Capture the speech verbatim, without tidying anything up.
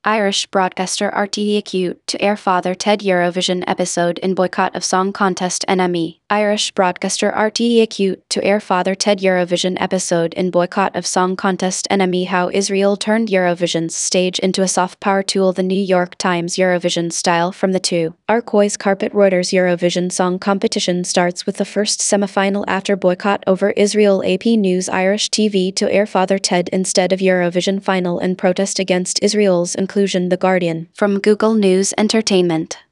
Irish broadcaster R T D accused to air Father Ted Eurovision episode in boycott of song contest N M E. Irish broadcaster R T D accused to air Father Ted Eurovision episode in boycott of song contest N M E. How Israel turned Eurovision's stage into a soft power tool. The New York Times Eurovision style from the two. Arcois carpet. Reuters Eurovision song competition starts with the first semifinal after boycott over Israel. A P News Irish T V to air Father Ted instead of Eurovision final in protest against Israel's inclusion. The Guardian. From Google News Entertainment.